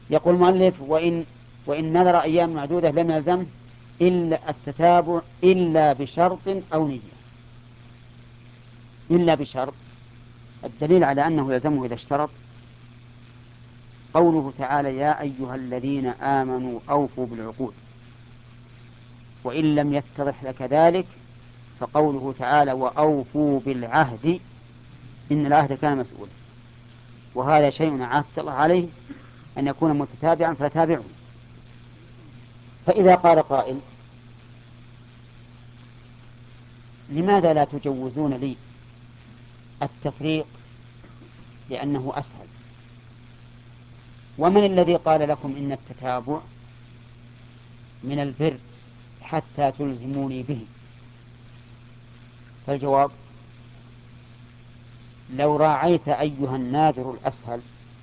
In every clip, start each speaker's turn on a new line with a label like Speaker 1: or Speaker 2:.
Speaker 1: يقول المؤلف: وإن نذر أيام معدودة لم يلزمه إلا التتابع إلا بشرط أو نية. إلا بشرط، الدليل على أنه يلزمه إذا اشترط قوله تعالى: يا أيها الذين آمنوا أوفوا بالعقود. وإن لم يتضح لك ذلك فقوله تعالى: وأوفوا بالعهد إن العهد كان مسؤولا. وهذا شيء عاهدت الله عليه أن يكون متتابعا فتابعه. فإذا قال قائل: لماذا لا تجوزون لي التفريق لأنه أسهل؟ ومن الذي قال لكم إن التتابع من البر حتى تلزموني به؟ فالجواب: لو راعيت أيها الناذر الأسهل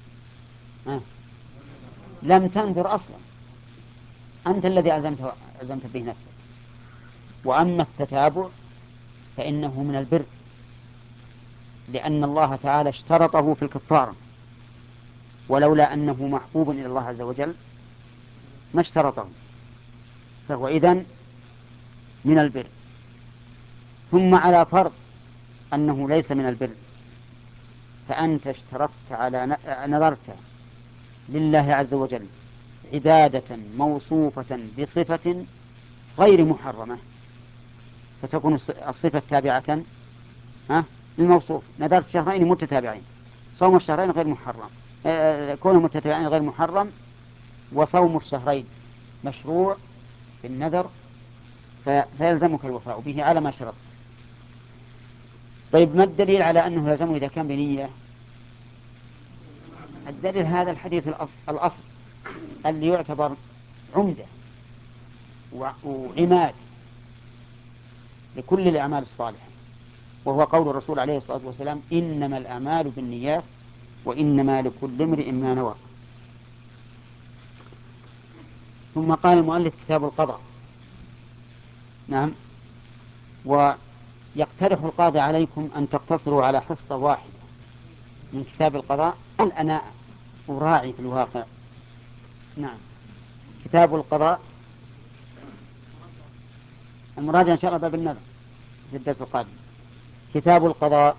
Speaker 1: لم تنذر أصلا، أنت الذي ألزمت به نفسك. وأما التتابع فإنه من البر، لأن الله تعالى اشترطه في الكفارة، ولولا أنه محبوب إلى الله عز وجل ما اشترطه، فهو إذن من البر. ثم على فرض أنه ليس من البر، فأنت اشترطت على نظرت لله عز وجل عبادة موصوفة بصفة غير محرمة، فتكون الصفة تابعة للموصوف. نذرت شهرين متتابعين، صوم الشهرين غير محرم، كونه متتابعين غير محرم، وصوم الشهرين مشروع في النذر، فيلزمك الوفاء به على ما شرطت. طيب، ما الدليل على أنه يلزمه إذا كان بنية؟ الدليل هذا الحديث الأصل اللي يعتبر عمدة وعماد لكل الأعمال الصالحة، وهو قول الرسول عليه الصلاة والسلام: إنما الأعمال بالنيات وإنما لكل امرئ ما نوى. ثم قال المؤلف: كتاب القضاء. نعم. ويقترح القاضي عليكم أن تقتصروا على حصة واحدة من كتاب القضاء. أنا أراعي في الواقع. نعم، كتاب القضاء، المراجعة إن شاء الله باب النذر في الدرس القادم. كتاب القضاء